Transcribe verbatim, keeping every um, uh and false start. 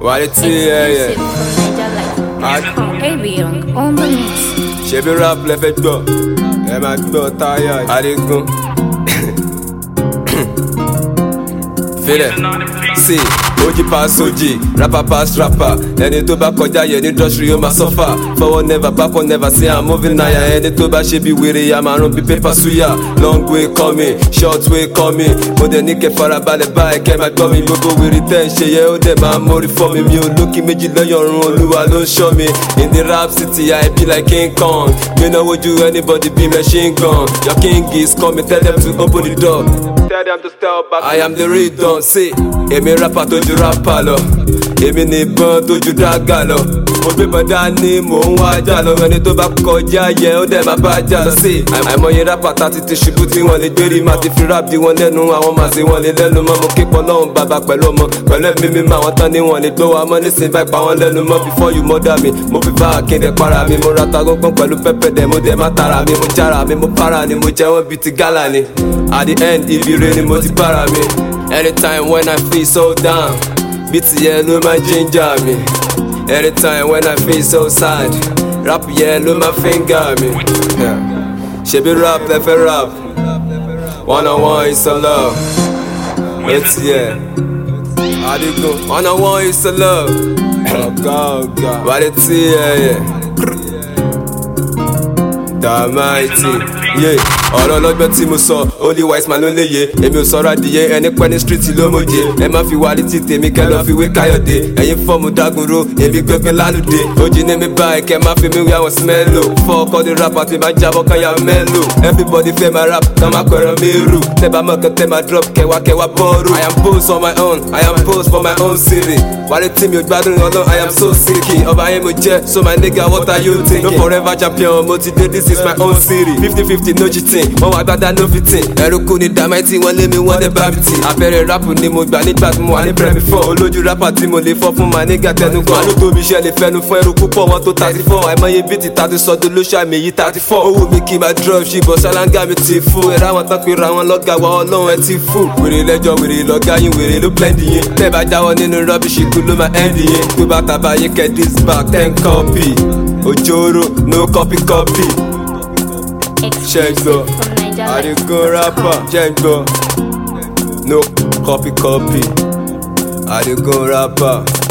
Quality, yeah, yeah. Baby young, on the mix. She be rap left it go. Yeah, my go tired. I did go. Feel it. See, O G pass O G, rapper pass rapper. Ẹni tó bá kọjá yẹn ní industry ó máa suffer. Forward never, backward never, see I'm moving now. Ẹni tó bá ṣe bí wèrè yà máa rún bí paper suya. Long way coming, short way coming. Mo dẹ̀ ní kẹ́ farabalẹ̀ báyìí kẹ́ máa gbọ́ mi. Gbogbo wèrè tẹ́ ń ṣe yẹ ó dẹ̀ máa mórí fọ́ mi. Mi ò lókì méjì lọ́yọ̀run Olúwa ló ń ṣọ́ mi. In the rap city I be like King Kong. Mi náà wojú anybody be machine gun. Your king is coming, tell them to open the door. Tell them to step back. I am the real don say. Èmi rapper tó ju rapper lọ. Èmi ní ìbọn tó ju dága lọ. Mo gbé bọ̀ dání mò ń wá jà lọ. Ẹni tó bá kọjá yẹ ó dẹ̀ máa bá jà lọ sí. Àìmọye rapper tá ti ti ṣubú tí wọ́n lè gbérí. Máa ti fi rap di wọn lẹ́nu. Àwọn máa ṣe wọn lè lẹ́nu mọ́. Mo képọ̀ lọ́hùn bàbá pẹ̀lú ọmọ. Pẹ̀lú ẹ̀mí mi máa wọ́n tán ní wọn lè gbọ́ wa mọ́. Nísìnyí bá ipa wọn lẹ́nu mọ́. Before you murder me, mo fi bá akéde para mi. Mo rata gbọ́ngbọ́n pẹ̀lú pẹ́pẹ́ dẹ̀. Mo dẹ̀ má tara mi. Mo jára mi, mo para ni. Mo jẹ́ wọ́n bíi ti gálà ni. At the end, ibi re ni mo ti para mi. Anytime when I feel so down, beat yellow my ginger me. Anytime when I feel so sad, rap yellow my finger me. Yeah. She be rap, left a rap. One on one is a love. It's yeah. I did go. One on one is a love. Oh God, God. But it's yeah, yeah. The mighty. Yeah, ọ̀rọ̀ lọ́gbọ́n tí mo sọ, only wise man ló léye. Èmi ò sọ̀rọ̀ adìyẹ, ẹni pẹ́ ní street ló mọ̀jẹ̀. Ẹ má fi wálé tí tèmi kẹ́ lọ́ fi wé Káyọ̀dé. Ẹ̀yin fọ́ọ̀mù dágunró, èmi gbẹ́gbẹ́ lálùdé. Ojì ní mi báyìí, kẹ́ má fi mi wí àwọn smello. Fọ́ ọkọ ní rap àti máa jábọ́ káyà mélòó. Everybody fẹ́ máa rap, kàn máa pẹ̀rọ mérù. Tẹ́ bá mọ̀ kàn tẹ́ máa drop, kẹwàá kẹwàá bọ́ọ̀rù. I am posed on my own, I am posed for my own city. Wálé tí mi ò gbádùn ọlọ́, I am so sicky. Ọba yẹn mo jẹ́, so my nigga what are you thinking? No forever champion, mo ti dé, this is my own city. Fifty fifty no cheating. Wọ́n wá gbádá no fitting. Ẹ̀rù kù ní dàmáìtì wọ́n lé mi wọ́n dẹ̀ bá mi tì. Abẹ́rẹ́ rápù ni mo gbà nígbà tí mo wà ní premi four. Olójú rápà tí mo lè fọ́ fún ma nígbà tẹnu kan. Àánú tóbi iṣẹ́ lè fẹnu fún ẹrù púpọ̀ wọn tó thirty four. Àìmọye bíìtì tàbí sọdún ló ṣàmì yìí thirty four. Ó wù mí kí n máa drop ṣìbọ̀ ṣáláńgá mi ti fún. Ẹ̀rọ àwọn tán pé ra wọn lọ́gà wa ọlọ́run ẹ ti fún. Wèrè lẹ́jọ́ wèrè lọ́gá yín wèrè ló blend yín. Tẹ́ bá jáwọ́ nínú rọ́bìṣì kú ló máa end yín. Tó bá tàbá yín kẹ́ this back ten copy. Ojoro no copy copy. Check go. I dey go rapper, check go. No copy copy. I dey go rapper.